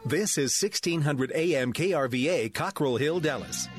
This is 1600 AM KRVA, Cockrell Hill, Dallas.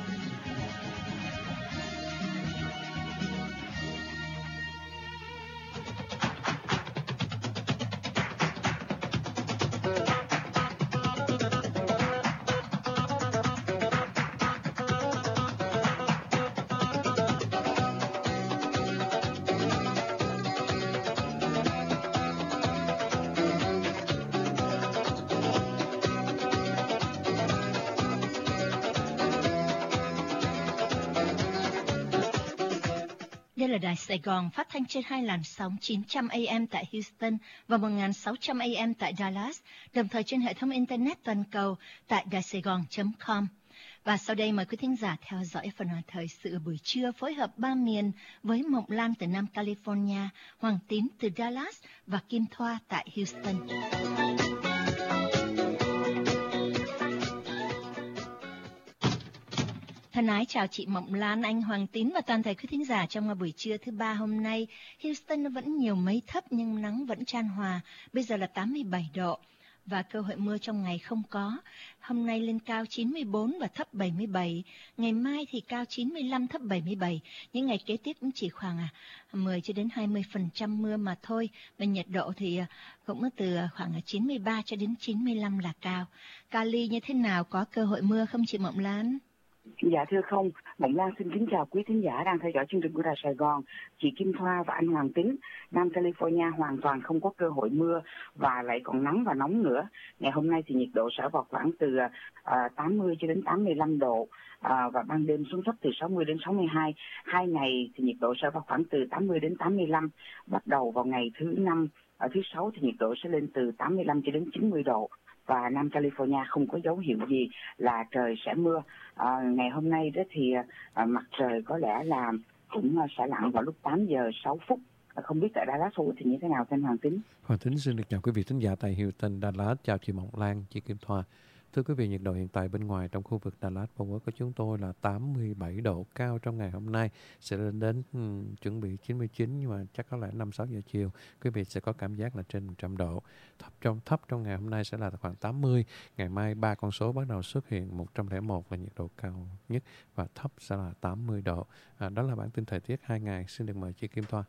Đây là Đài Sài Gòn phát thanh trên hai làn sóng 900 AM tại Houston và 1600 AM tại Dallas, đồng thời trên hệ thống Internet toàn cầu tại daisaigon.com. Và sau đây mời quý thính giả theo dõi phần thời sự buổi trưa phối hợp ba miền với Mộng Lan từ Nam California, Hoàng Tín từ Dallas và Kim Thoa tại Houston. Thân ái chào chị Mộng Lan, anh Hoàng Tín và toàn thể quý thính giả trong buổi trưa thứ ba hôm nay. Houston vẫn nhiều mây thấp nhưng nắng vẫn chan hòa, bây giờ là 87 độ và cơ hội mưa trong ngày không có. Hôm nay lên cao 94 và thấp 77, ngày mai thì cao 95 thấp 77, những ngày kế tiếp cũng chỉ khoảng 10 cho đến 20% mưa mà thôi. Và nhiệt độ thì cũng từ khoảng 93 cho đến 95 là cao. Cali như thế nào, có cơ hội mưa không chị Mộng Lan? Dạ thưa không, Mộng Lan xin kính chào quý thính giả đang theo dõi chương trình của Đài Sài Gòn. Chị Kim Thoa và anh Hoàng Tín, Nam California hoàn toàn không có cơ hội mưa và lại còn nắng và nóng nữa. Ngày hôm nay thì nhiệt độ sẽ vào khoảng từ 80 cho đến 85 độ và ban đêm xuống thấp từ 60 đến 62. Hai ngày thì nhiệt độ sẽ vào khoảng từ 80 đến 85. Bắt đầu vào ngày thứ Năm, thứ Sáu thì nhiệt độ sẽ lên từ 85 cho đến 90 độ. Và Nam California không có dấu hiệu gì là trời sẽ mưa. Ngày hôm nay đó thì mặt trời có lẽ là cũng sẽ lặn vào lúc 8 giờ 6 phút. Không biết tại Dallas thì như thế nào anh Hoàng Tín? Hoàng Tín xin được chào quý vị thính giả tại Houston, Dallas. Chào chị Mộng Lan, chị Kim Thoa. Thưa quý vị, nhiệt độ hiện tại bên ngoài trong khu vực Dallas Fort Worth của chúng tôi là 87 độ, cao trong ngày hôm nay sẽ lên đến chuẩn bị 99, nhưng mà chắc có lẽ 5-6 giờ chiều quý vị sẽ có cảm giác là trên 100 độ. Thấp trong ngày hôm nay sẽ là khoảng 80, ngày mai 3 con số bắt đầu xuất hiện, 101 là nhiệt độ cao nhất và thấp sẽ là 80 độ. Đó là bản tin thời tiết 2 ngày. Xin được mời chị Kim Thoa.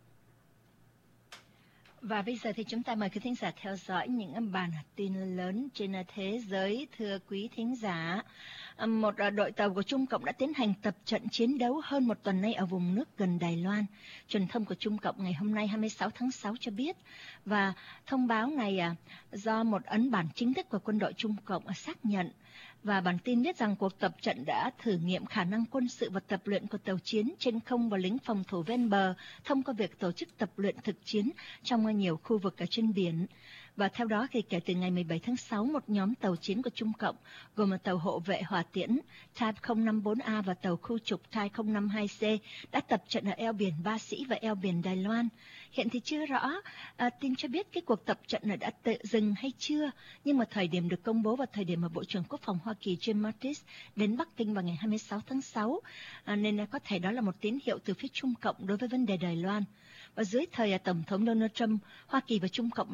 Và bây giờ thì chúng ta mời quý thính giả theo dõi những bản tin lớn trên thế giới. Thưa quý thính giả, một đội tàu của Trung Cộng đã tiến hành tập trận chiến đấu hơn một tuần nay ở vùng nước gần Đài Loan. Truyền thông của Trung Cộng ngày hôm nay 26 tháng 6 cho biết, và thông báo này do một ấn bản chính thức của quân đội Trung Cộng xác nhận. Và bản tin biết rằng cuộc tập trận đã thử nghiệm khả năng quân sự và tập luyện của tàu chiến trên không và lính phòng thủ ven bờ thông qua việc tổ chức tập luyện thực chiến trong nhiều khu vực ở trên biển. Và theo đó thì kể từ ngày 17 tháng 6, một nhóm tàu chiến của Trung Cộng gồm một tàu hộ vệ hỏa tiễn Type 054A và tàu khu trục Type 052C đã tập trận ở eo biển Ba Sĩ và eo biển Đài Loan. Hiện thì chưa rõ tin cho biết cái cuộc tập trận này đã tự dừng hay chưa, nhưng mà thời điểm được công bố vào thời điểm mà Bộ trưởng Quốc phòng Hoa Kỳ Jim Mattis đến Bắc Kinh vào ngày 26 tháng 6, nên có thể đó là một tín hiệu từ phía Trung Cộng đối với vấn đề Đài Loan. Và dưới thời Tổng thống Donald Trump, Hoa Kỳ và Trung Cộng đã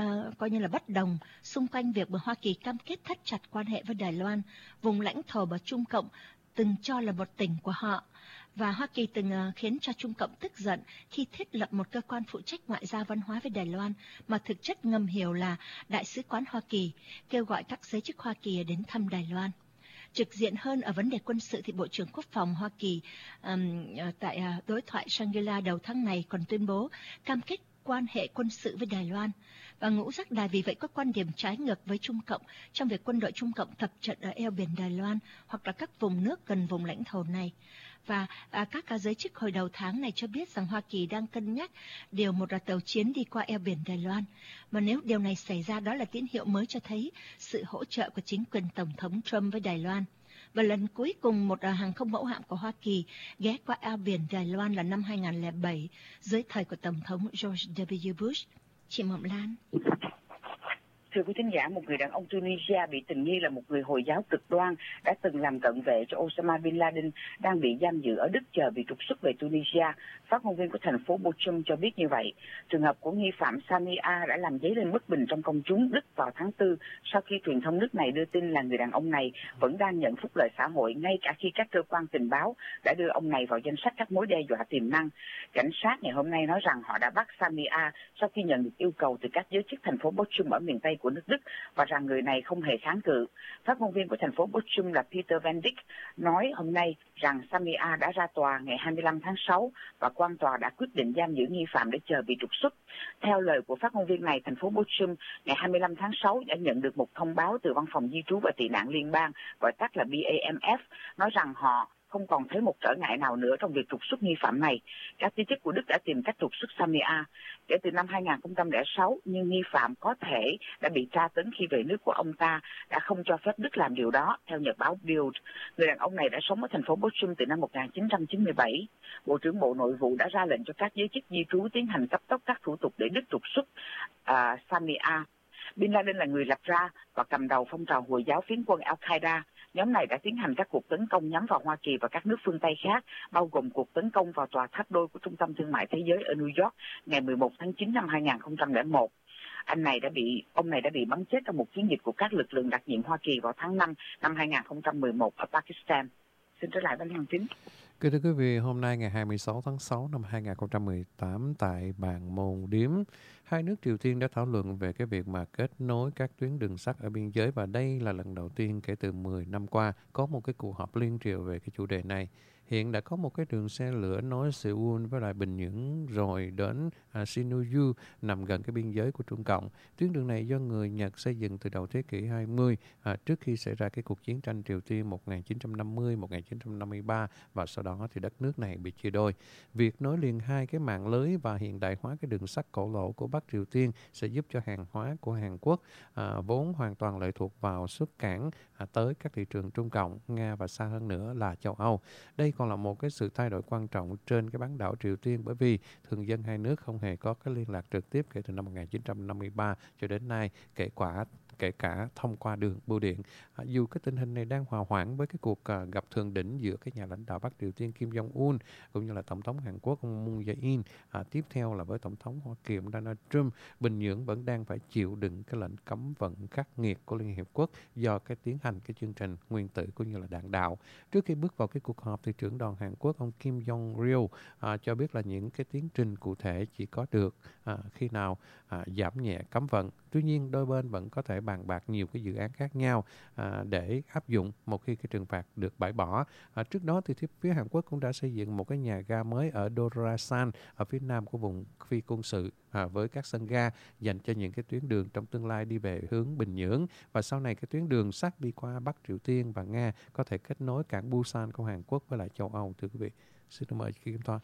bất đồng xung quanh việc mà Hoa Kỳ cam kết thắt chặt quan hệ với Đài Loan, vùng lãnh thổ mà Trung Cộng từng cho là một tỉnh của họ. Và Hoa Kỳ từng khiến cho Trung Cộng tức giận khi thiết lập một cơ quan phụ trách ngoại giao văn hóa với Đài Loan, mà thực chất ngầm hiểu là Đại sứ quán Hoa Kỳ, kêu gọi các giới chức Hoa Kỳ đến thăm Đài Loan. Trực diện hơn ở vấn đề quân sự thì Bộ trưởng Quốc phòng Hoa Kỳ tại đối thoại Shangri-La đầu tháng này còn tuyên bố cam kết quan hệ quân sự với Đài Loan. Và Ngũ Giác Đài vì vậy có quan điểm trái ngược với Trung Cộng trong việc quân đội Trung Cộng tập trận ở eo biển Đài Loan hoặc là các vùng nước gần vùng lãnh thổ này. Và các giới chức hồi đầu tháng này cho biết rằng Hoa Kỳ đang cân nhắc điều một tàu chiến đi qua eo biển Đài Loan. Mà nếu điều này xảy ra, đó là tín hiệu mới cho thấy sự hỗ trợ của chính quyền Tổng thống Trump với Đài Loan. Và lần cuối cùng một hàng không mẫu hạm của Hoa Kỳ ghé qua eo biển Đài Loan là năm 2007 dưới thời của Tổng thống George W. Bush. Chị Mộng Lan. Thưa quý thính giả, một người đàn ông Tunisia bị tình nghi là một người Hồi giáo cực đoan đã từng làm cận vệ cho Osama Bin Laden đang bị giam giữ ở Đức chờ bị trục xuất về Tunisia. Phát ngôn viên của thành phố Bochum cho biết như vậy. Trường hợp của nghi phạm Sami A đã làm dấy lên bất bình trong công chúng Đức vào tháng 4 sau khi truyền thông nước này đưa tin là người đàn ông này vẫn đang nhận phúc lợi xã hội ngay cả khi các cơ quan tình báo đã đưa ông này vào danh sách các mối đe dọa tiềm năng. Cảnh sát ngày hôm nay nói rằng họ đã bắt Sami A sau khi nhận được yêu cầu từ các giới chức thành phố Bochum ở miền Tây của nước Đức và rằng người này không hề kháng cự. Phát ngôn viên của thành phố Bochum là Peter Van Dijk nói hôm nay rằng Sami A đã ra tòa ngày 25 tháng 6 và quan tòa đã quyết định giam giữ nghi phạm để chờ bị trục xuất. Theo lời của phát ngôn viên này, thành phố Bochum ngày 25 tháng 6 đã nhận được một thông báo từ Văn phòng Di trú và Tị nạn Liên bang, gọi tắt là BAMF, nói rằng họ không còn thấy một trở ngại nào nữa trong việc trục xuất nghi phạm này. Các giới chức của Đức đã tìm cách trục xuất Sami A kể từ năm 2006, nhưng nghi phạm có thể đã bị tra tấn khi về nước của ông ta đã không cho phép Đức làm điều đó, theo nhật báo Bild. Người đàn ông này đã sống ở thành phố Bochum từ năm 1997. Bộ trưởng Bộ Nội vụ đã ra lệnh cho các giới chức di trú tiến hành cấp tốc các thủ tục để Đức trục xuất Sami A. Bin Laden là người lập ra và cầm đầu phong trào Hồi giáo phiến quân Al-Qaeda. Nhóm này đã tiến hành các cuộc tấn công nhắm vào Hoa Kỳ và các nước phương Tây khác, bao gồm cuộc tấn công vào tòa tháp đôi của Trung tâm Thương mại Thế giới ở New York ngày 11 tháng 9 năm 2001. Ông này đã bị bắn chết trong một chiến dịch của các lực lượng đặc nhiệm Hoa Kỳ vào tháng 5 năm 2011 ở Pakistan. Xin trở lại với Hoàng Tín. Thưa quý vị, hôm nay ngày 26 tháng 6 năm 2018 tại Bàn Môn Điếm, hai nước Triều Tiên đã thảo luận về cái việc mà kết nối các tuyến đường sắt ở biên giới, và đây là lần đầu tiên kể từ 10 năm qua có một cái cuộc họp liên triều về cái chủ đề này. Hiện đã có một cái đường xe lửa nối Seoul với lại Bình Nhưỡng rồi đến Sinuiju nằm gần cái biên giới của Trung Cộng. Tuyến đường này do người Nhật xây dựng từ đầu thế kỷ 20 trước khi xảy ra cái cuộc chiến tranh Triều Tiên 1950-1953 và sau đó thì đất nước này bị chia đôi. Việc nối liền hai cái mạng lưới và hiện đại hóa cái đường sắt cổ lỗ của Bắc Triều Tiên sẽ giúp cho hàng hóa của Hàn Quốc vốn hoàn toàn lệ thuộc vào xuất cảng tới các thị trường Trung Cộng, Nga và xa hơn nữa là châu Âu. Đây còn là một cái sự thay đổi quan trọng trên cái bán đảo Triều Tiên, bởi vì thường dân hai nước không hề có cái liên lạc trực tiếp kể từ năm 1953 cho đến nay, kể cả thông qua đường bưu điện. Dù cái tình hình này đang hòa hoãn với cái cuộc gặp thượng đỉnh giữa cái nhà lãnh đạo Bắc Triều Tiên Kim Jong-un cũng như là Tổng thống Hàn Quốc Moon Jae-in, tiếp theo là với Tổng thống Hoa Kỳ Donald Trump, Bình Nhưỡng vẫn đang phải chịu đựng cái lệnh cấm vận khắc nghiệt của Liên Hiệp Quốc do cái tiến hành cái chương trình nguyên tử cũng như là đạn đạo. Trước khi bước vào cái cuộc họp thì trưởng đoàn Hàn Quốc ông Kim Jong-il cho biết là những cái tiến trình cụ thể chỉ có được khi nào giảm nhẹ cấm vận. Tuy nhiên đôi bên vẫn có thể bàn bạc nhiều cái dự án khác nhau để áp dụng một khi cái trừng phạt được bãi bỏ. Trước đó thì phía Hàn Quốc cũng đã xây dựng một cái nhà ga mới ở Dorasan ở phía nam của vùng phi quân sự với các sân ga dành cho những cái tuyến đường trong tương lai đi về hướng Bình Nhưỡng, và sau này cái tuyến đường sắt đi qua Bắc Triều Tiên và Nga có thể kết nối cảng Busan của Hàn Quốc với lại châu Âu. Thưa quý vị, xin mời chị Kim Thoa.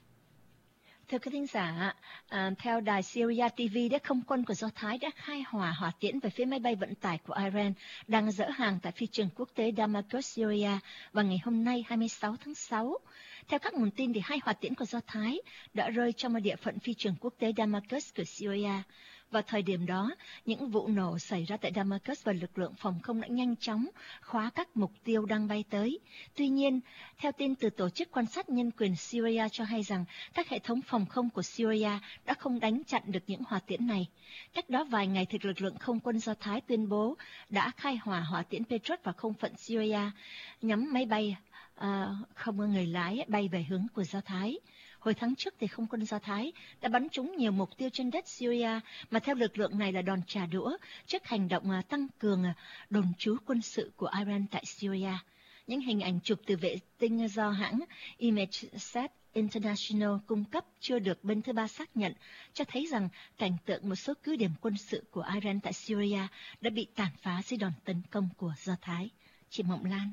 Thưa quý thính giả, theo đài Syria TV, không quân của Do Thái đã khai hỏa tiễn về phía máy bay vận tải của Iran đang dỡ hàng tại phi trường quốc tế Damascus, Syria vào ngày hôm nay 26 tháng 6. Theo các nguồn tin, thì hai hỏa tiễn của Do Thái đã rơi trong một địa phận phi trường quốc tế Damascus của Syria. Vào thời điểm đó, những vụ nổ xảy ra tại Damascus và lực lượng phòng không đã nhanh chóng khóa các mục tiêu đang bay tới. Tuy nhiên, theo tin từ Tổ chức Quan sát Nhân quyền Syria cho hay rằng các hệ thống phòng không của Syria đã không đánh chặn được những hỏa tiễn này. Cách đó vài ngày, thì lực lượng không quân Do Thái tuyên bố đã khai hỏa tiễn Patriot vào không phận Syria nhắm máy bay không có người lái bay về hướng của Do Thái. Hồi tháng trước thì không quân Do Thái đã bắn trúng nhiều mục tiêu trên đất Syria mà theo lực lượng này là đòn trả đũa trước hành động tăng cường đồn trú quân sự của Iran tại Syria. Những hình ảnh chụp từ vệ tinh do hãng ImageSat International cung cấp chưa được bên thứ ba xác nhận cho thấy rằng cảnh tượng một số cứ điểm quân sự của Iran tại Syria đã bị tàn phá dưới đòn tấn công của Do Thái. Chị Mộng Lan.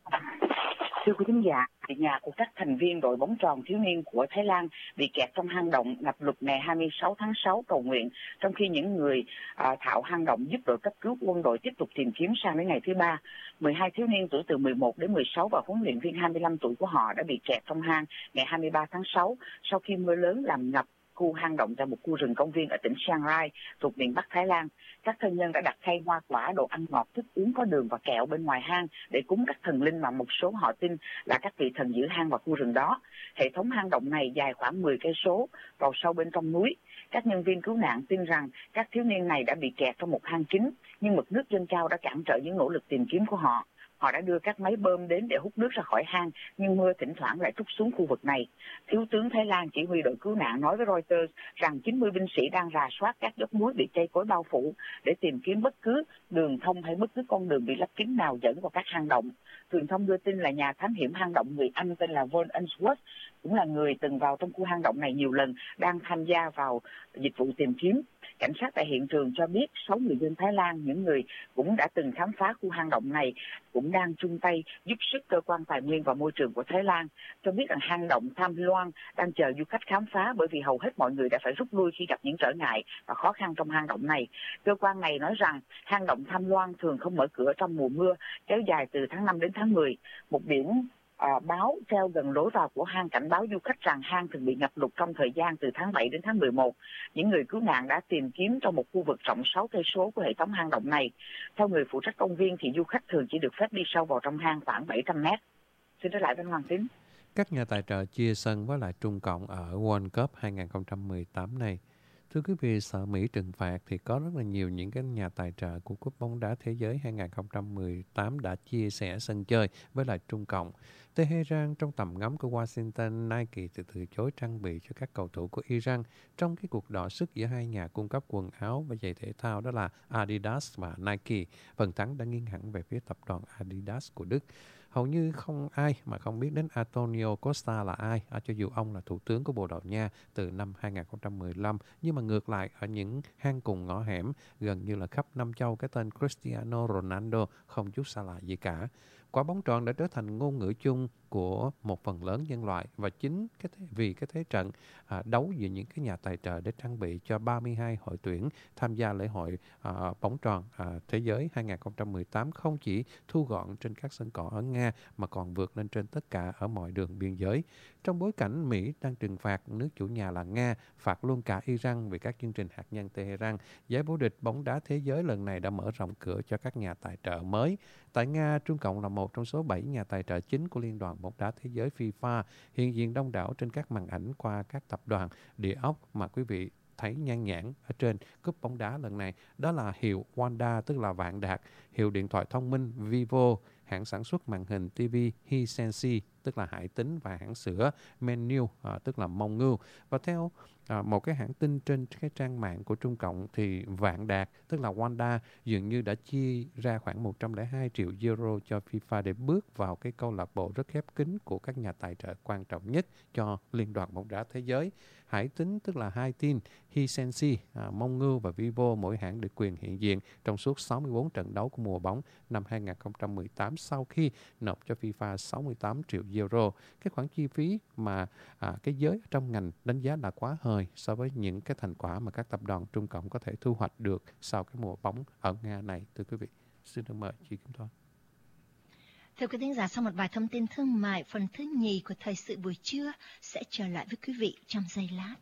Thưa quý thính giả, nhà của các thành viên đội bóng tròn thiếu niên của Thái Lan bị kẹt trong hang động ngập lụt ngày 26 tháng 6 cầu nguyện, trong khi những người thạo hang động giúp đội cấp cứu quân đội tiếp tục tìm kiếm sang đến ngày thứ ba. 12 thiếu niên tuổi từ 11 đến 16 và huấn luyện viên 25 tuổi của họ đã bị kẹt trong hang ngày 23 tháng 6 sau khi mưa lớn làm ngập khu hang động tại một khu rừng công viên ở tỉnh Chiang Rai thuộc miền Bắc Thái Lan. Các thân nhân đã đặt khay hoa quả, đồ ăn ngọt, thức uống có đường và kẹo bên ngoài hang để cúng các thần linh mà một số họ tin là các vị thần giữ hang và khu rừng đó. Hệ thống hang động này dài khoảng 10 cây số vào sâu bên trong núi. Các nhân viên cứu nạn tin rằng các thiếu niên này đã bị kẹt trong một hang kín, nhưng mực nước dâng cao đã cản trở những nỗ lực tìm kiếm của họ. Họ đã đưa các máy bơm đến để hút nước ra khỏi hang, nhưng mưa thỉnh thoảng lại trút xuống khu vực này. Thiếu tướng Thái Lan chỉ huy đội cứu nạn nói với Reuters rằng 90 binh sĩ đang rà soát các dốc núi bị cây cối bao phủ để tìm kiếm bất cứ đường thông hay bất cứ con đường bị lấp kín nào dẫn vào các hang động. Truyền thông đưa tin là nhà thám hiểm hang động người Anh tên là Von Unsworth, cũng là người từng vào trong khu hang động này nhiều lần, đang tham gia vào dịch vụ tìm kiếm. Cảnh sát tại hiện trường cho biết 6 người dân Thái Lan, những người cũng đã từng khám phá khu hang động này, cũng đang chung tay giúp sức cơ quan tài nguyên và môi trường của Thái Lan, cho biết rằng hang động Tham Luang đang chờ du khách khám phá bởi vì hầu hết mọi người đã phải rút lui khi gặp những trở ngại và khó khăn trong hang động này. Cơ quan này nói rằng hang động Tham Luang thường không mở cửa trong mùa mưa, kéo dài từ tháng 5 đến tháng 10. Một biển báo treo gần lối vào của hang cảnh báo du khách rằng hang thường bị ngập lụt trong thời gian từ tháng 7 đến tháng 11. Những người cứu nạn đã tìm kiếm trong một khu vực rộng 6 cây số của hệ thống hang động này. Theo người phụ trách công viên thì du khách thường chỉ được phép đi sâu vào trong hang khoảng 700 mét. Xin trở lại bên Hoàng Tín. Các nhà tài trợ chia sân với lại Trung Cộng ở World Cup 2018 này. Thưa quý vị, sợ Mỹ trừng phạt thì có rất là nhiều những cái nhà tài trợ của Cúp bóng đá thế giới 2018 đã chia sẻ sân chơi với lại Trung Cộng. Tehran trong tầm ngắm của Washington, Nike từ chối trang bị cho các cầu thủ của Iran trong cái cuộc đọ sức giữa hai nhà cung cấp quần áo và giày thể thao đó là Adidas và Nike. Phần thắng đã nghiêng hẳn về phía tập đoàn Adidas của Đức. Hầu như không ai mà không biết đến Antonio Costa là ai, cho dù ông là thủ tướng của Bồ Đào Nha từ năm 2015. Nhưng mà ngược lại, ở những hang cùng ngõ hẻm, gần như là khắp năm châu, cái tên Cristiano Ronaldo không chút xa lạ gì cả. Quả bóng tròn đã trở thành ngôn ngữ chung của một phần lớn nhân loại, và chính vì cái thế trận đấu giữa những cái nhà tài trợ để trang bị cho 32 đội tuyển tham gia lễ hội bóng tròn thế giới 2018 không chỉ thu gọn trên các sân cỏ ở Nga mà còn vượt lên trên tất cả ở mọi đường biên giới. Trong bối cảnh Mỹ đang trừng phạt nước chủ nhà là Nga, phạt luôn cả Iran vì các chương trình hạt nhân Tehran, giải vô địch bóng đá thế giới lần này đã mở rộng cửa cho các nhà tài trợ mới. Tại Nga, Trung Cộng là một trong số 7 nhà tài trợ chính của Liên đoàn bóng đá thế giới FIFA, hiện diện đông đảo trên các màn ảnh qua các tập đoàn địa ốc mà quý vị thấy nhan nhản ở trên cúp bóng đá lần này. Đó là hiệu Wanda, tức là Vạn Đạt, hiệu điện thoại thông minh Vivo, hãng sản xuất màn hình TV Hisense, tức là Hải Tín, và hãng sữa Mengniu, tức là Mông Ngưu. Và theo một cái hãng tin trên cái trang mạng của Trung Cộng thì Vạn Đạt, tức là Wanda, dường như đã chia ra khoảng 102 triệu euro cho FIFA để bước vào cái câu lạc bộ rất khép kín của các nhà tài trợ quan trọng nhất cho Liên đoàn bóng đá thế giới. Hải Tín, tức là Hai Tin, Hisense, Mông Ngưu và Vivo mỗi hãng được quyền hiện diện trong suốt 64 trận đấu của mùa bóng năm 2018 sau khi nộp cho FIFA 68 triệu euro. Cái khoản chi phí mà cái giới trong ngành đánh giá là quá hời so với những cái thành quả mà các tập đoàn Trung Cộng có thể thu hoạch được sau cái mùa bóng ở Nga này. Thưa quý vị, xin được mời chị Kim Thoa. Thưa quý thính giả, sau một vài thông tin thương mại, phần thứ nhì của thời sự buổi trưa sẽ trở lại với quý vị trong giây lát.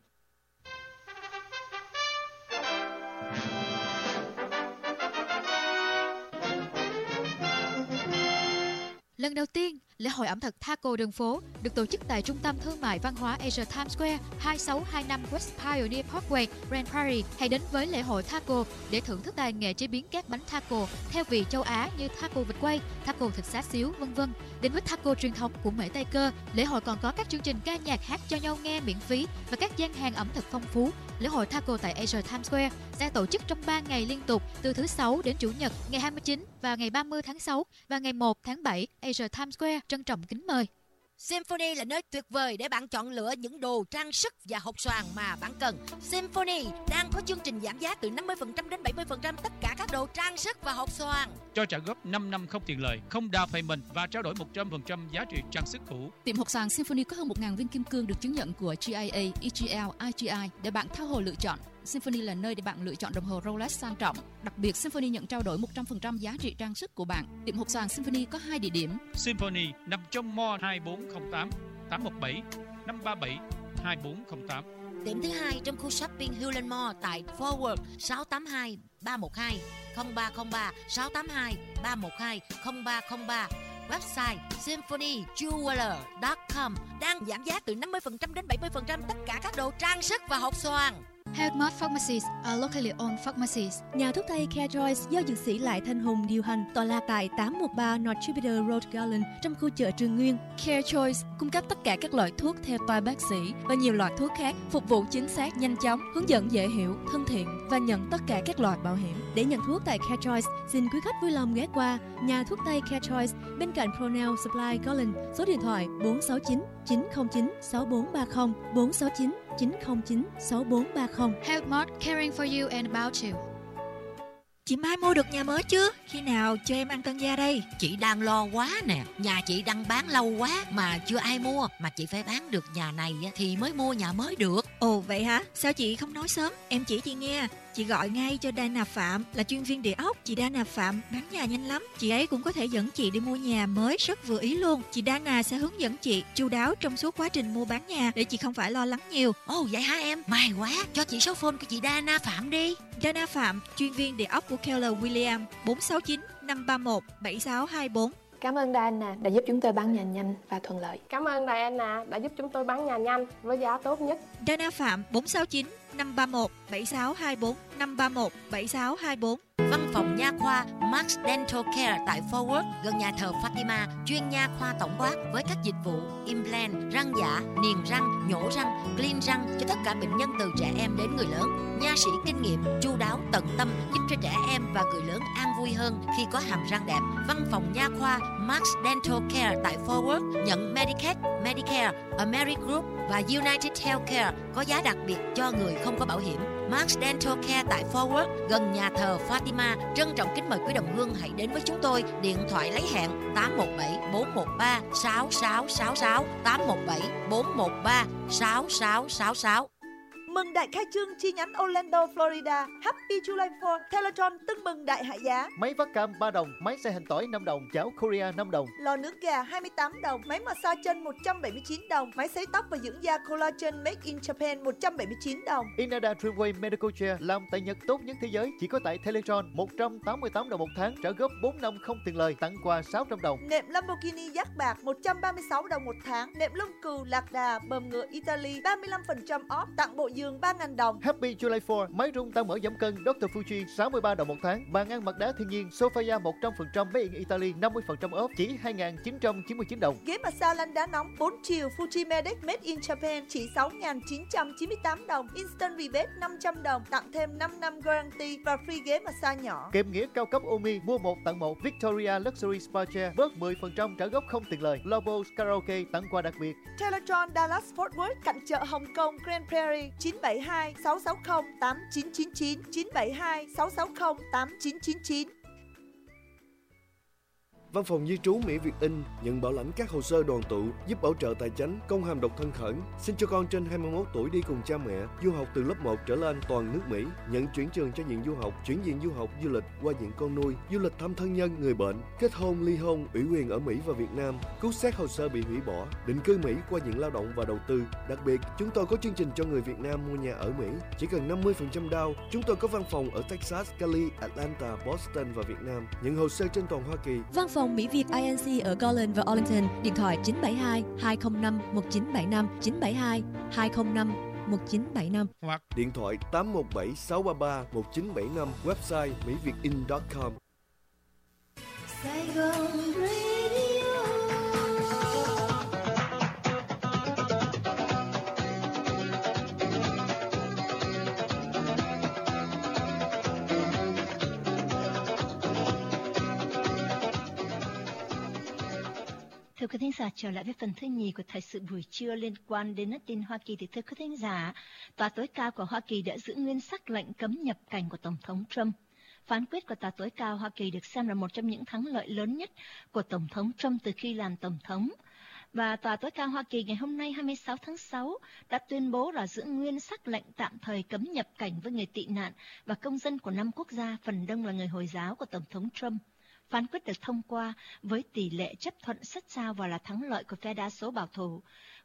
Lần đầu tiên, lễ hội ẩm thực taco đường phố được tổ chức tại Trung tâm Thương mại Văn hóa Asia Times Square 2625 West Pioneer Parkway, Grand Prairie. Hãy đến với lễ hội taco để thưởng thức tài nghệ chế biến các bánh taco theo vị châu Á như taco vịt quay, taco thịt xá xíu, vân vân. Đến với taco truyền thống của Mễ Tây Cơ, lễ hội còn có các chương trình ca nhạc hát cho nhau nghe miễn phí và các gian hàng ẩm thực phong phú. Lễ hội taco tại Asia Times Square sẽ tổ chức trong 3 ngày liên tục từ thứ Sáu đến Chủ nhật, ngày 29 và ngày 30 tháng 6 và ngày 1 tháng 7. Asia Times Square trân trọng kính mời. Symphony là nơi tuyệt vời để bạn chọn lựa những đồ trang sức và hộp xoàn mà bạn cần. Symphony đang có chương trình giảm giá từ 50% đến 70% tất cả các đồ trang sức và hộp xoàn. Cho trả góp 5 năm không tiền lời, không down payment và trao đổi 100% giá trị trang sức cũ. Tiệm hộp xoàn Symphony có hơn 1.000 viên kim cương được chứng nhận của GIA, EGL, IGI để bạn tha hồ lựa chọn. Symphony là nơi để bạn lựa chọn đồng hồ Rolex sang trọng. Đặc biệt, Symphony nhận trao đổi 100% giá trị trang sức của bạn. Tiệm hộp xoàn Symphony có 2 địa điểm. Symphony nằm trong Mall 2408 817 537 2408. Điểm thứ hai trong khu shopping Hulen Mall tại Forward 682 312 0303 682 312 0303. Website symphonyjeweler.com đang giảm giá từ 50% đến 70% tất cả các đồ trang sức và hộp xoàn. Healthmart Pharmacies are locally owned pharmacies. Nhà thuốc Tây Care Choice do dược sĩ Lại Thanh Hùng điều hành, tọa lạc tại 813 North Jupiter Road, Garland, trong khu chợ Trường Nguyên. Care Choice cung cấp tất cả các loại thuốc theo toa bác sĩ và nhiều loại thuốc khác, phục vụ chính xác, nhanh chóng, hướng dẫn dễ hiểu, thân thiện và nhận tất cả các loại bảo hiểm. Để nhận thuốc tại Care Choice, xin quý khách vui lòng ghé qua nhà thuốc Tây Care Choice bên cạnh Pronel Supply Garland, số điện thoại 469 909 6430 469 909 6430. Healthmart, caring for you and about you. Chị Mai mua được nhà mới chưa? Khi nào cho em ăn tân gia đây? Chị đang lo quá nè. Nhà chị đang bán lâu quá mà chưa ai mua. Mà chị phải bán được nhà này thì mới mua nhà mới được. Ồ vậy hả? Sao chị không nói sớm? Em chỉ chị nghe. Chị gọi ngay cho Dana Phạm là chuyên viên địa ốc. Chị Dana Phạm bán nhà nhanh lắm. Chị ấy cũng có thể dẫn chị đi mua nhà mới rất vừa ý luôn. Chị Dana sẽ hướng dẫn chị chu đáo trong suốt quá trình mua bán nhà để chị không phải lo lắng nhiều. Ồ vậy hả em? May quá. Cho chị số phone của chị Dana Phạm đi. Dana Phạm, chuyên viên địa ốc của Keller Williams, 469 531 7624. Cảm ơn Diana đã giúp chúng tôi bán nhà nhanh và thuận lợi. Cảm ơn Diana đã giúp chúng tôi bán nhà nhanh với giá tốt nhất. Dana Phạm 469 531 7624 531 7624. Văn phòng nha khoa Max Dental Care tại Forward gần nhà thờ Fatima, chuyên nha khoa tổng quát với các dịch vụ implant, răng giả, niềng răng, nhổ răng, clean răng cho tất cả bệnh nhân từ trẻ em đến người lớn. Nha sĩ kinh nghiệm, chu đáo, tận tâm giúp cho trẻ em và người lớn an vui hơn khi có hàm răng đẹp. Văn phòng nha khoa Max Dental Care tại Forward nhận Medicaid, Medicare, Amerigroup và United Healthcare có giá đặc biệt cho người không có bảo hiểm. Max Dental Care tại Forward gần nhà thờ Fatima trân trọng kính mời quý đồng hương hãy đến với chúng tôi. Điện thoại lấy hẹn 817 413 6666 817 413 6666. Mừng đại khai trương chi nhánh Orlando, Florida. Happy July 4, Teletron tưng bừng đại hạ giá. Máy vắt cam 3 đồng, máy xay hành tỏi 5 đồng, chảo Korea 5 đồng. Lò nướng gà 28 đồng, máy massage chân 179 đồng, máy sấy tóc và dưỡng da collagen Made in Japan 179 đồng. Inada Dreamway Medical Chair làm tại Nhật tốt nhất thế giới chỉ có tại Teletron, 188 đồng một tháng, trả góp 4 năm không tiền lời, tặng quà 600 đồng. Nệm Lamborghini Giác Bạc 136 đồng một tháng, nệm lông cừu Lạc Đà bờm ngựa Italy 35% off, tặng bộ giường 3.000 đồng. Happy July 4, máy rung tăng mỡ giảm cân Dr. Fuji 63 đồng một tháng, bàn ăn mặt đá thiên nhiên Sofia 100% Made in Italy 50% off chỉ 2.999 đồng. Ghế massage lăn đá nóng 4 chiều Fuji Medic Made in Japan chỉ 6.998 đồng. Instant rebate 500 đồng, tặng thêm 5 năm guarantee và free ghế massage nhỏ. Kèm nghĩa cao cấp Omi mua 1 tặng 1 Victoria Luxury Spa Chair bớt 10% trả góp không tiền lời. Lobos Karaoke tặng quà đặc biệt. Teletron Dallas Fort Worth cạnh chợ Hồng Kông Grand Prairie 972 660 8999 972 660 8999. Văn phòng di trú Mỹ Việt In nhận bảo lãnh các hồ sơ đoàn tụ, giúp bảo trợ tài chính, công hàm độc thân khẩn, xin cho con trên 21 tuổi đi cùng cha mẹ, du học từ lớp 1 trở lên toàn nước Mỹ, nhận chuyển trường cho diện du học, chuyển diện du học du lịch qua diện con nuôi, du lịch thăm thân nhân, người bệnh, kết hôn, ly hôn, ủy quyền ở Mỹ và Việt Nam, cứu xét hồ sơ bị hủy bỏ, định cư Mỹ qua diện lao động và đầu tư. Đặc biệt, chúng tôi có chương trình cho người Việt Nam mua nhà ở Mỹ, chỉ cần 50% down. Chúng tôi có văn phòng ở Texas, Cali, Atlanta, Boston và Việt Nam, nhận hồ sơ trên toàn Hoa Kỳ. Văn phòng Mỹ Việt INC ở Garland và Arlington, điện thoại 972 205 1975 972 205 1975 hoặc điện thoại 817 633 1975, website mỹviệtin.com. Sài Gòn Radio. Thưa quý thính giả, trở lại với phần thứ nhì của thời sự buổi trưa liên quan đến tin Hoa Kỳ. Thì thưa quý thính giả, Tòa tối cao của Hoa Kỳ đã giữ nguyên sắc lệnh cấm nhập cảnh của Tổng thống Trump. Phán quyết của Tòa tối cao Hoa Kỳ được xem là một trong những thắng lợi lớn nhất của Tổng thống Trump từ khi làm Tổng thống. Và Tòa tối cao Hoa Kỳ ngày hôm nay 26 tháng 6 đã tuyên bố là giữ nguyên sắc lệnh tạm thời cấm nhập cảnh với người tị nạn và công dân của 5 quốc gia, phần đông là người Hồi giáo của Tổng thống Trump. Phán quyết được thông qua với tỷ lệ chấp thuận rất cao và là thắng lợi của phe đa số bảo thủ,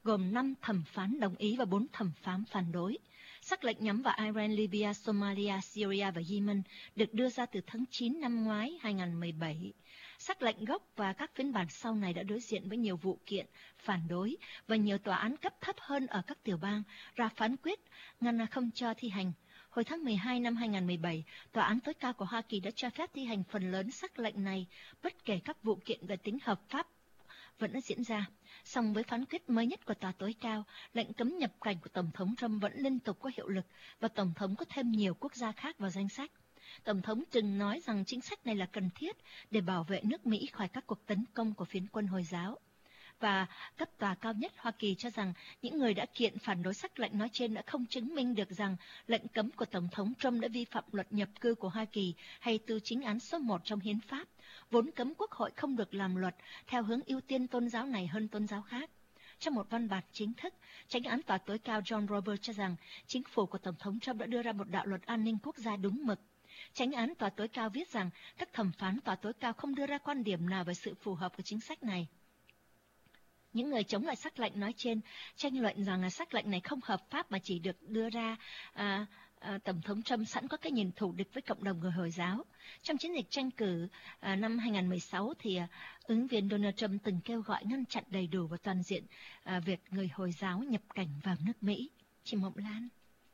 gồm 5 thẩm phán đồng ý và 4 thẩm phán phản đối. Sắc lệnh nhắm vào Iran, Libya, Somalia, Syria và Yemen được đưa ra từ tháng 9 năm ngoái 2017. Sắc lệnh gốc và các phiên bản sau này đã đối diện với nhiều vụ kiện phản đối và nhiều tòa án cấp thấp hơn ở các tiểu bang ra phán quyết ngăn không cho thi hành. Hồi tháng 12 năm 2017, Tòa án tối cao của Hoa Kỳ đã cho phép thi hành phần lớn sắc lệnh này, bất kể các vụ kiện về tính hợp pháp vẫn đã diễn ra. Song với phán quyết mới nhất của Tòa tối cao, lệnh cấm nhập cảnh của Tổng thống Trump vẫn liên tục có hiệu lực và Tổng thống có thêm nhiều quốc gia khác vào danh sách. Tổng thống từng nói rằng chính sách này là cần thiết để bảo vệ nước Mỹ khỏi các cuộc tấn công của phiến quân Hồi giáo. Và cấp tòa cao nhất Hoa Kỳ cho rằng những người đã kiện phản đối sắc lệnh nói trên đã không chứng minh được rằng lệnh cấm của Tổng thống Trump đã vi phạm luật nhập cư của Hoa Kỳ hay tư chính án số 1 trong hiến pháp, vốn cấm Quốc hội không được làm luật theo hướng ưu tiên tôn giáo này hơn tôn giáo khác. Trong một văn bản chính thức, Chánh án tòa tối cao John Roberts cho rằng chính phủ của Tổng thống Trump đã đưa ra một đạo luật an ninh quốc gia đúng mực. Chánh án tòa tối cao viết rằng các thẩm phán tòa tối cao không đưa ra quan điểm nào về sự phù hợp của chính sách này. Những người chống lại sắc lệnh nói trên tranh luận rằng sắc lệnh này không hợp pháp mà chỉ được đưa ra Tổng thống Trump sẵn có cái nhìn thù địch với cộng đồng người Hồi giáo. Trong chiến dịch tranh cử năm 2016 thì ứng viên Donald Trump từng kêu gọi ngăn chặn đầy đủ và toàn diện việc người Hồi giáo nhập cảnh vào nước Mỹ. Chị Mộng Lan.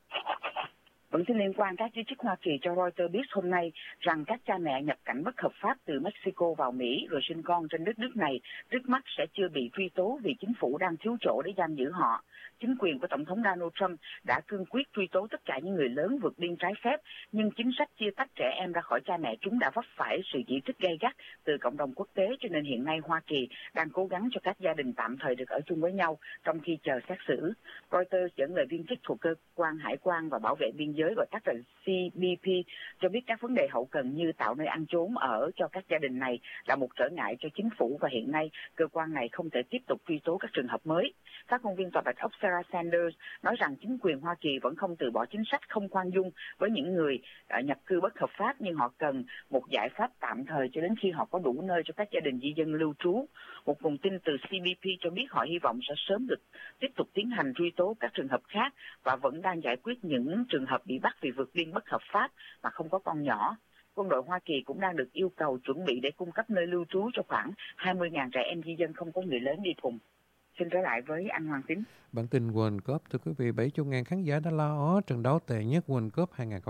Vẫn tin liên quan, các giới chức Hoa Kỳ cho Reuters biết hôm nay rằng các cha mẹ nhập cảnh bất hợp pháp từ Mexico vào Mỹ rồi sinh con trên đất nước này trước mắt sẽ chưa bị truy tố vì chính phủ đang thiếu chỗ để giam giữ họ. Chính quyền của Tổng thống Donald Trump đã cương quyết truy tố tất cả những người lớn vượt biên trái phép, nhưng chính sách chia tách trẻ em ra khỏi cha mẹ chúng đã vấp phải sự chỉ trích gay gắt từ cộng đồng quốc tế, cho nên hiện nay Hoa Kỳ đang cố gắng cho các gia đình tạm thời được ở chung với nhau trong khi chờ xét xử. Reuters dẫn lời viên chức thuộc cơ quan hải quan và bảo vệ biên giới gọi tắt là CBP cho biết các vấn đề hậu cần như tạo nơi ăn trốn ở cho các gia đình này là một trở ngại cho chính phủ và hiện nay cơ quan này không thể tiếp tục truy tố các trường hợp mới. Phát ngôn viên Tòa Bạch Ốc Sarah Sanders nói rằng chính quyền Hoa Kỳ vẫn không từ bỏ chính sách không khoan dung với những người nhập cư bất hợp pháp, nhưng họ cần một giải pháp tạm thời cho đến khi họ có đủ nơi cho các gia đình di dân lưu trú. Một nguồn tin từ CBP cho biết họ hy vọng sẽ sớm được tiếp tục tiến hành truy tố các trường hợp khác và vẫn đang giải quyết những trường hợp bị bắt vì vượt biên bất hợp pháp mà không có con nhỏ. Quân đội Hoa Kỳ cũng đang được yêu cầu chuẩn bị để cung cấp nơi lưu trú cho khoảng 20.000 trẻ em di dân không có người lớn đi cùng. Xin trở lại với anh Hoàng Tín. Bản tin World Cup, thưa quý vị, 70.000 khán giả đã la ó trận đấu tệ nhất World Cup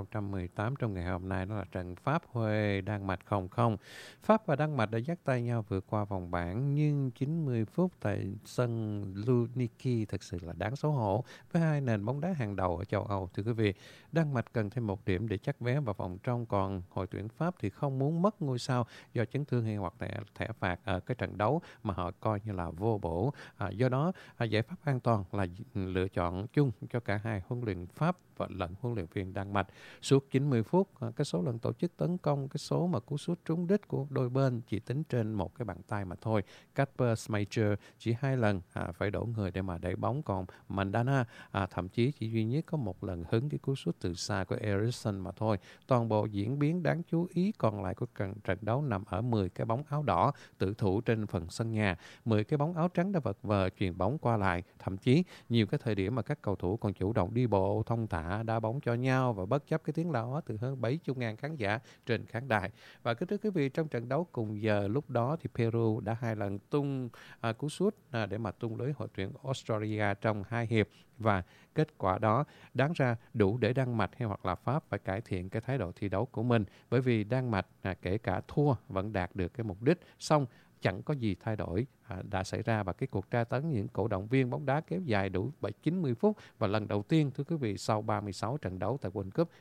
2018 trong ngày hôm nay, đó là trận Pháp Huê Đan Mạch 0-0. Pháp và Đan Mạch đã dắt tay nhau vượt qua vòng bảng, nhưng 90 phút tại sân Luniki thực sự là đáng xấu hổ với hai nền bóng đá hàng đầu ở châu Âu. Thưa quý vị, Đan Mạch cần thêm một điểm để chắc vé vào vòng trong, còn đội tuyển Pháp thì không muốn mất ngôi sao do chấn thương hay hoặc thẻ phạt ở cái trận đấu mà họ coi như là vô bổ. Do đó, giải pháp an toàn là lựa chọn chung cho cả hai huấn luyện Pháp và lẫn huấn luyện viên Đan Mạch. Suốt 90 phút, cái số lần tổ chức tấn công, cái số mà cú sút trúng đích của đôi bên chỉ tính trên một cái bàn tay mà thôi. Kasper Schmeichel chỉ 2 lần phải đổ người để mà đẩy bóng, còn Mandanda thậm chí chỉ duy nhất có một lần hứng cái cú sút từ xa của Eriksen mà thôi. Toàn bộ diễn biến đáng chú ý còn lại của trận đấu nằm ở 10 cái bóng áo đỏ tử thủ trên phần sân nhà. 10 cái bóng áo trắng đã vật vờ chuyền bóng qua lại, thậm chí nhiều cái thời điểm mà các cầu thủ còn chủ động đi bộ thông thả đá bóng cho nhau và bất chấp cái tiếng la ó từ hơn 70.000 khán giả trên khán đài. Và kính thưa quý vị, trong trận đấu cùng giờ lúc đó thì Peru đã 2 lần tung cú sút để mà tung lưới đội tuyển Australia trong 2 hiệp, và kết quả đó đáng ra đủ để Đan Mạch hay hoặc là Pháp phải cải thiện cái thái độ thi đấu của mình, bởi vì Đan Mạch kể cả thua vẫn đạt được cái mục đích, xong chẳng có gì thay đổi đã xảy ra, và cái cuộc tra tấn những cổ động viên bóng đá kéo dài đủ 90 phút và lần đầu tiên, thưa quý vị, sau 36 trận đấu tại World Cup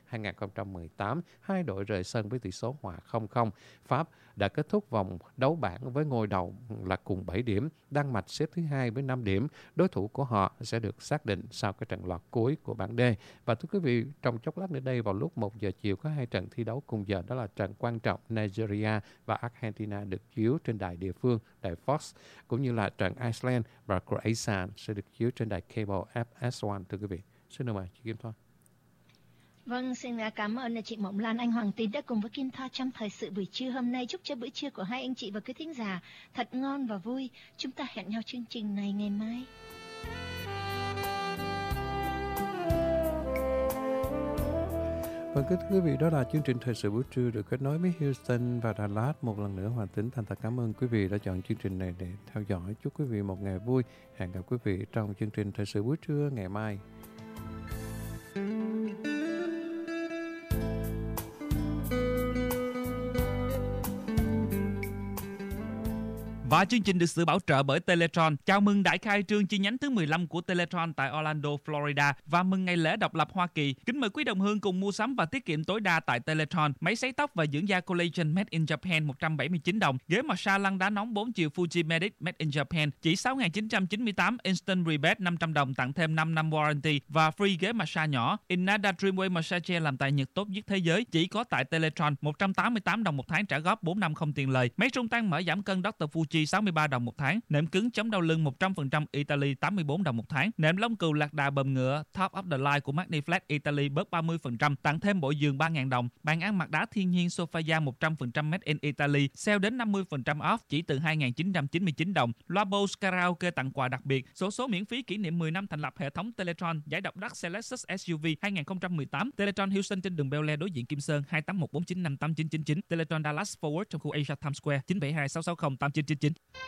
2018, hai đội rời sân với tỷ số hòa 0-0. Pháp đã kết thúc vòng đấu bảng với ngôi đầu là cùng 7 điểm, Đan Mạch xếp thứ 2 với 5 điểm. Đối thủ của họ sẽ được xác định sau cái trận lọt cuối của bảng D. Và thưa quý vị, trong chốc lát nữa đây vào lúc 1 giờ chiều có 2 trận thi đấu cùng giờ, đó là trận quan trọng Nigeria và Argentina được chiếu trên đài địa phương, đài Fox, cũng như là trận Iceland và Croatia sẽ được chiếu trên đài cable FS1. Thưa quý vị, xin mời chị Kim Thoa. Vâng, xin cảm ơn chị Mộng Lan, anh Hoàng Tín đã cùng với Kim Thoa trong thời sự buổi trưa hôm nay. Chúc cho bữa trưa của hai anh chị và quý thính giả thật ngon và vui. Chúng ta hẹn nhau chương trình này ngày mai. Vâng, kính thưa quý vị, đó là chương trình Thời sự buổi trưa được kết nối với Houston và Đà Lạt. Một lần nữa, Hoàng Tính thành thật cảm ơn quý vị đã chọn chương trình này để theo dõi. Chúc quý vị một ngày vui. Hẹn gặp quý vị trong chương trình Thời sự buổi trưa ngày mai. Và chương trình được sự bảo trợ bởi Teletron. Chào mừng đại khai trương chi nhánh thứ 15 của Teletron tại Orlando, Florida và mừng ngày lễ độc lập Hoa Kỳ. Kính mời quý đồng hương cùng mua sắm và tiết kiệm tối đa tại Teletron. Máy sấy tóc và dưỡng da collagen made in Japan 179 đồng. Ghế massage lăn đá nóng 4 chiều Fuji Medic made in Japan chỉ 6.998. Instant rebate 500 đồng tặng thêm 5 năm warranty và free ghế massage nhỏ. Inada Dreamway Massage Chair làm tại Nhật tốt nhất thế giới chỉ có tại Teletron. 188 đồng một tháng, trả góp 4 năm không tiền lời. Máy trung tăng mở giảm cân Dr. Fuji 63 đồng một tháng. Nệm cứng chống đau lưng 100% Italy 84 đồng một tháng. Nệm lông cừu lạc đà bờm ngựa Top of the Line của Magniflex Italy bớt 30%, tặng thêm bộ giường 3.000 đồng. Bàn ăn mặt đá thiên nhiên Sofia 100% made in Italy, sale đến 50% off chỉ từ 2.999 đồng. Loa Bose karaoke tặng quà đặc biệt. Số miễn phí kỷ niệm 10 năm thành lập hệ thống Teletron. Giải độc đắc Lexus SUV 2018. Teletron Houston trên đường Bel Air đối diện Kim Sơn 28149589999. Teletron Dallas Forward trong khu Asia Times Square 972 660 8999.